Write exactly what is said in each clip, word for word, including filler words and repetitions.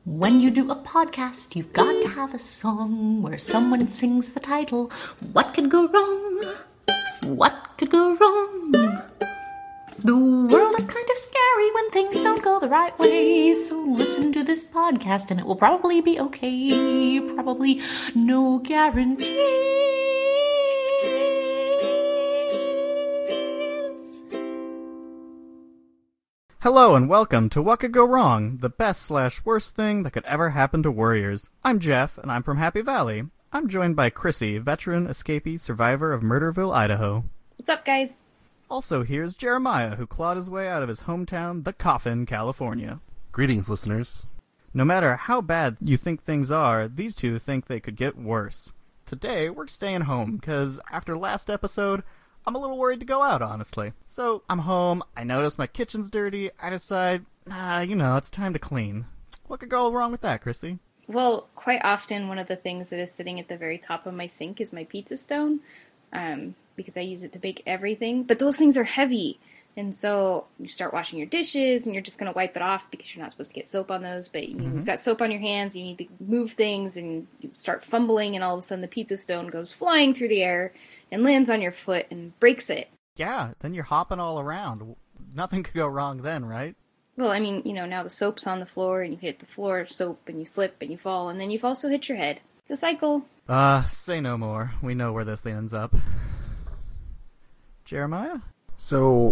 When you do a podcast, you've got to have a song where someone sings the title. What could go wrong? What could go wrong? The world is kind of scary when things don't go the right way. So listen to this podcast and it will probably be okay. Probably no guarantees. Hello and welcome to What Could Go Wrong, the best slash worst thing that could ever happen to Warriors. I'm Jeff, and I'm from Happy Valley. I'm joined by Chrissy, veteran, escapee, survivor of Murderville, Idaho. What's up, guys? Also, here's Jeremiah, who clawed his way out of his hometown, The Coffin, California. Greetings, listeners. No matter how bad you think things are, these two think they could get worse. Today, we're staying home, because after last episode, I'm a little worried to go out, honestly. So, I'm home, I notice my kitchen's dirty, I decide, nah, you know, it's time to clean. What could go wrong with that, Chrissy? Well, quite often one of the things that is sitting at the very top of my sink is my pizza stone, um, because I use it to bake everything, but those things are heavy, and so you start washing your dishes, and you're just going to wipe it off because you're not supposed to get soap on those, but you've mm-hmm. got soap on your hands, you need to move things, and you start fumbling, and all of a sudden the pizza stone goes flying through the air and lands on your foot and breaks it. Yeah, then you're hopping all around. Nothing could go wrong then, right? Well, I mean, you know, now the soap's on the floor, and you hit the floor of soap, and you slip, and you fall, and then you've also hit your head. It's a cycle. Ah, uh, say no more. We know where this ends up. Jeremiah? So,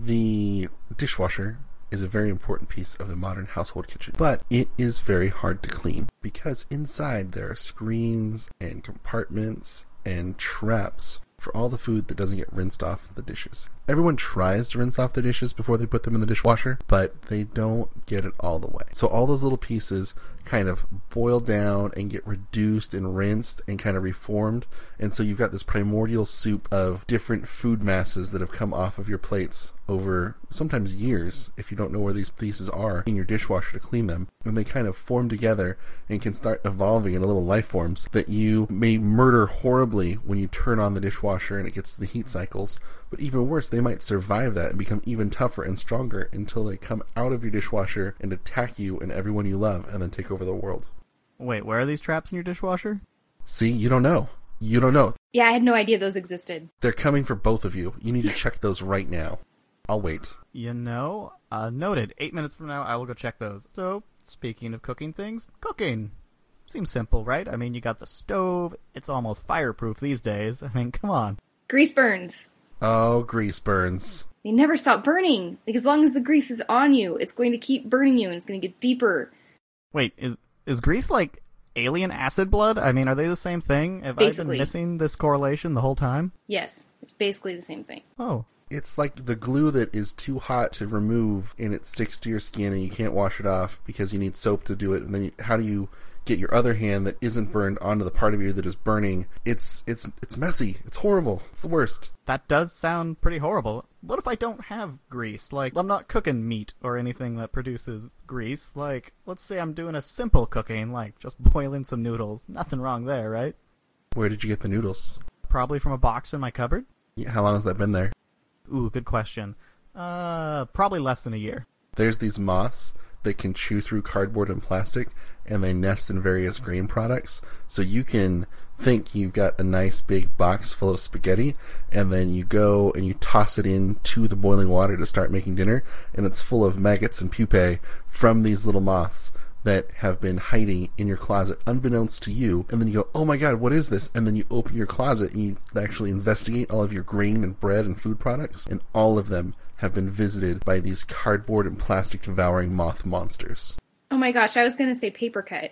the dishwasher is a very important piece of the modern household kitchen, but it is very hard to clean because inside there are screens and compartments and traps for all the food that doesn't get rinsed off the dishes. Everyone tries to rinse off the dishes before they put them in the dishwasher, but they don't get it all the way. So all those little pieces kind of boil down and get reduced and rinsed and kind of reformed. And so you've got this primordial soup of different food masses that have come off of your plates over sometimes years, if you don't know where these pieces are in your dishwasher to clean them. And they kind of form together and can start evolving into little life forms that you may murder horribly when you turn on the dishwasher and it gets to the heat cycles. But even worse, they might survive that and become even tougher and stronger until they come out of your dishwasher and attack you and everyone you love and then take over the world. Wait, where are these traps in your dishwasher? See, you don't know. You don't know. Yeah, I had no idea those existed. They're coming for both of you. You need to check those right now. I'll wait. You know, uh, noted. Eight minutes from now, I will go check those. So, speaking of cooking things, cooking. Seems simple, right? I mean, you got the stove. It's almost fireproof these days. I mean, come on. Grease burns. Oh, grease burns. They never stop burning. Like, as long as the grease is on you, it's going to keep burning you, and it's going to get deeper. Wait, is is grease like alien acid blood? I mean, are they the same thing? Have basically. I been missing this correlation the whole time? Yes, it's basically the same thing. Oh. It's like the glue that is too hot to remove, and it sticks to your skin, and you can't wash it off because you need soap to do it. And then you, how do you get your other hand that isn't burned onto the part of you that is burning? It's it's it's messy. It's horrible. It's the worst. That does sound pretty horrible. What if I don't have grease? Like, I'm not cooking meat or anything that produces grease. Like, let's say I'm doing a simple cooking, like just boiling some noodles. Nothing wrong there, right? Where did you get the noodles? Probably from a box in my cupboard. Yeah, how long has that been there? Ooh, good question. Uh, probably less than a year. There's these moths that can chew through cardboard and plastic, and they nest in various grain products. So you can think you've got a nice big box full of spaghetti, and then you go and you toss it into the boiling water to start making dinner, and it's full of maggots and pupae from these little moths that have been hiding in your closet unbeknownst to you. And then you go, oh my god, what is this? And then you open your closet and you actually investigate all of your grain and bread and food products, and all of them have been visited by these cardboard and plastic devouring moth monsters. Oh my gosh, I was going to say paper cut.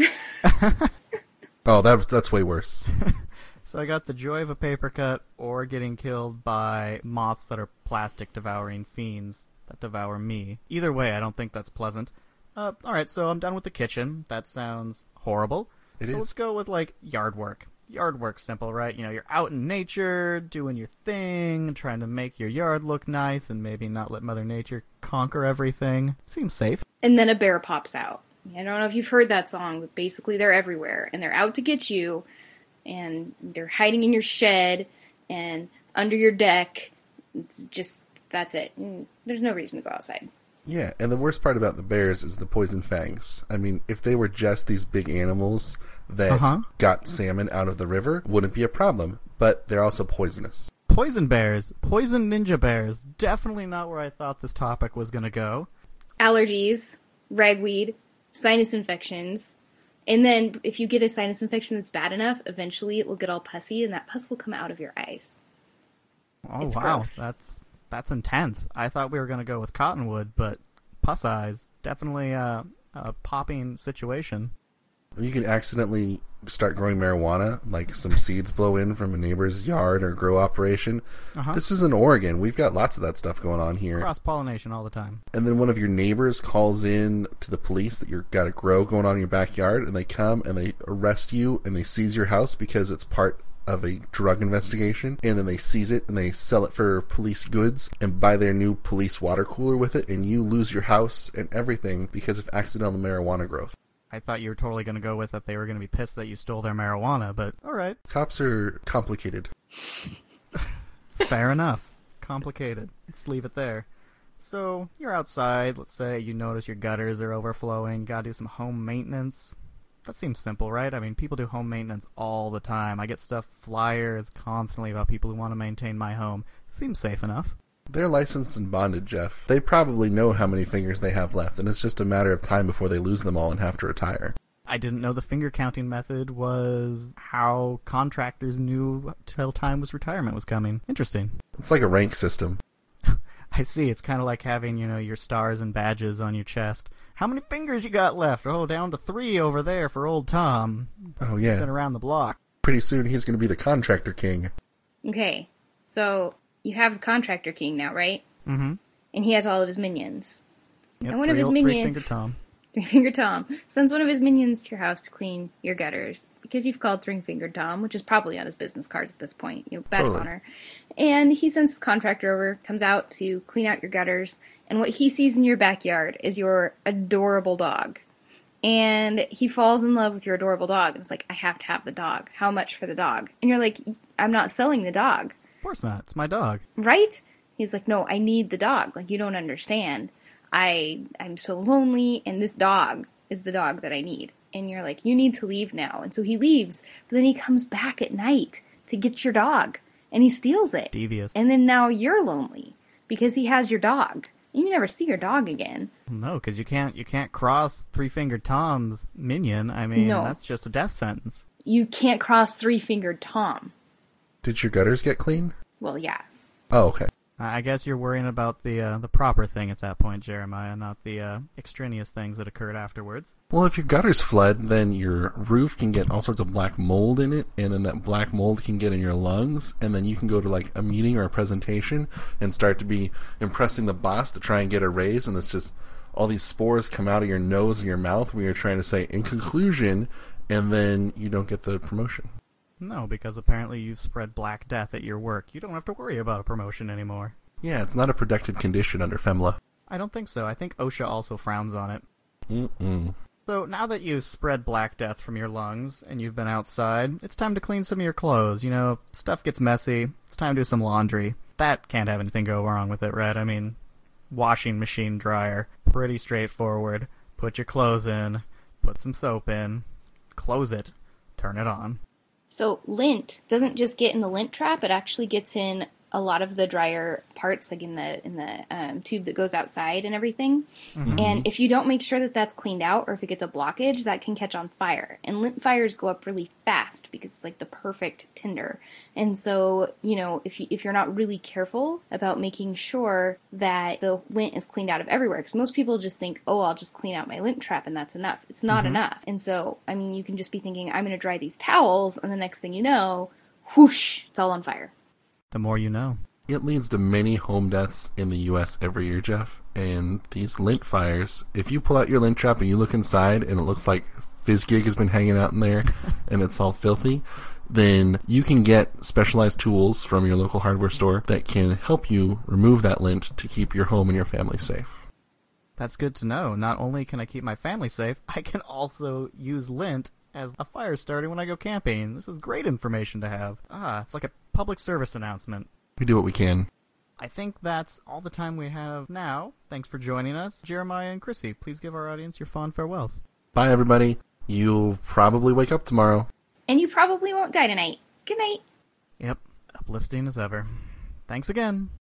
Oh, that, that's way worse. So I got the joy of a paper cut or getting killed by moths that are plastic devouring fiends that devour me. Either way, I don't think that's pleasant. Uh, alright, so I'm done with the kitchen. That sounds horrible. It so is. Let's go with, like, yard work. Yard work's simple, right? You know, you're out in nature, doing your thing, trying to make your yard look nice, and maybe not let Mother Nature conquer everything. Seems safe. And then a bear pops out. I don't know if you've heard that song, but basically they're everywhere, and they're out to get you, and they're hiding in your shed, and under your deck. It's just, that's it. There's no reason to go outside. Yeah, and the worst part about the bears is the poison fangs. I mean, if they were just these big animals that Uh-huh. got salmon out of the river, wouldn't be a problem. But they're also poisonous. Poison bears, poison ninja bears. Definitely not where I thought this topic was going to go. Allergies, ragweed, sinus infections. And then if you get a sinus infection that's bad enough, eventually it will get all pussy and that pus will come out of your eyes. Oh, It's wow. gross. That's that's intense. I thought we were going to go with cottonwood, but pus eyes, definitely uh, a popping situation. You can accidentally start growing marijuana, like some seeds blow in from a neighbor's yard or grow operation. Uh-huh. This is in Oregon. We've got lots of that stuff going on here. Cross-pollination all the time. And then one of your neighbors calls in to the police that you've got a grow going on in your backyard, and they come and they arrest you and they seize your house because it's part of a drug investigation, and then they seize it and they sell it for police goods and buy their new police water cooler with it, and you lose your house and everything because of accidental marijuana growth. I thought you were totally going to go with that they were going to be pissed that you stole their marijuana, but all right. Cops are complicated. Fair enough. Complicated. Let's leave it there. So, you're outside. Let's say you notice your gutters are overflowing. Gotta do some home maintenance. That seems simple, right? I mean, people do home maintenance all the time. I get stuff, flyers, constantly about people who want to maintain my home. Seems safe enough. They're licensed and bonded, Jeff. They probably know how many fingers they have left, and it's just a matter of time before they lose them all and have to retire. I didn't know the finger counting method was how contractors knew till time was retirement was coming. Interesting. It's like a rank system. I see. It's kind of like having, you know, your stars and badges on your chest. How many fingers you got left? Oh, down to three over there for old Tom. Oh, Been yeah. around the block. Pretty soon he's going to be the contractor king. Okay, so you have the Contractor King now, right? Mm-hmm. And he has all of his minions. Yep, And one of three his old- minion- Three-fingered Tom. Three Finger Tom sends one of his minions to your house to clean your gutters because you've called Three Finger Tom, which is probably on his business cards at this point. You know, badge of Totally. honor. And he sends his contractor over, comes out to clean out your gutters, and what he sees in your backyard is your adorable dog. And he falls in love with your adorable dog, and it's like, I have to have the dog. How much for the dog? And you're like, I'm not selling the dog, Of course not. It's my dog. right? He's like, no, I need the dog. Like, you don't understand. I I'm so lonely, and this dog is the dog that I need. And you're like, you need to leave now. And so he leaves, but then he comes back at night to get your dog, and he steals it. Devious. And then now you're lonely because he has your dog. And you never see your dog again. No, because you can't you can't cross Three-fingered Tom's minion. I mean, No. that's just a death sentence. You can't cross Three-Fingered Tom. Did your gutters get clean? Well, yeah. Oh, okay. I I guess you're worrying about the uh, the proper thing at that point, Jeremiah, not the uh, extraneous things that occurred afterwards. Well, if your gutters flood, then your roof can get all sorts of black mold in it, and then that black mold can get in your lungs, and then you can go to like a meeting or a presentation and start to be impressing the boss to try and get a raise, and it's just all these spores come out of your nose and your mouth when you're trying to say in conclusion, and then you don't get the promotion. No, because apparently you've spread Black Death at your work. You don't have to worry about a promotion anymore. Yeah, it's not a protected condition under FEMLA. I don't think so. I think OSHA also frowns on it. Mm-mm. So now that you've spread Black Death from your lungs and you've been outside, it's time to clean some of your clothes. You know, stuff gets messy. It's time to do some laundry. That can't have anything go wrong with it, right? I mean, washing machine dryer. Pretty straightforward. Put your clothes in. Put some soap in. Close it. Turn it on. So lint doesn't just get in the lint trap; it actually gets in a lot of the dryer parts, like in the in the um, tube that goes outside and everything. Mm-hmm. And if you don't make sure that that's cleaned out, or if it gets a blockage, that can catch on fire. And lint fires go up really fast because it's like the perfect tinder. And so, you know, if you, if you're not really careful about making sure that the lint is cleaned out of everywhere, because most people just think, oh, I'll just clean out my lint trap and that's enough. It's not Mm-hmm. enough. And so, I mean, you can just be thinking, I'm going to dry these towels, and the next thing you know, whoosh, it's all on fire. The more you know. It leads to many home deaths in the U S every year, Jeff. And these lint fires, if you pull out your lint trap and you look inside and it looks like FizzGig has been hanging out in there and it's all filthy, then you can get specialized tools from your local hardware store that can help you remove that lint to keep your home and your family safe. That's good to know. Not only can I keep my family safe, I can also use lint as a fire starter when I go camping. This is great information to have. Ah, it's like a public service announcement. We do what we can. I think that's all the time we have now. Thanks for joining us. Jeremiah and Chrissy, please give our audience your fond farewells. Bye, everybody. You'll probably wake up tomorrow. And you probably won't die tonight. Good night. Yep, uplifting as ever. Thanks again.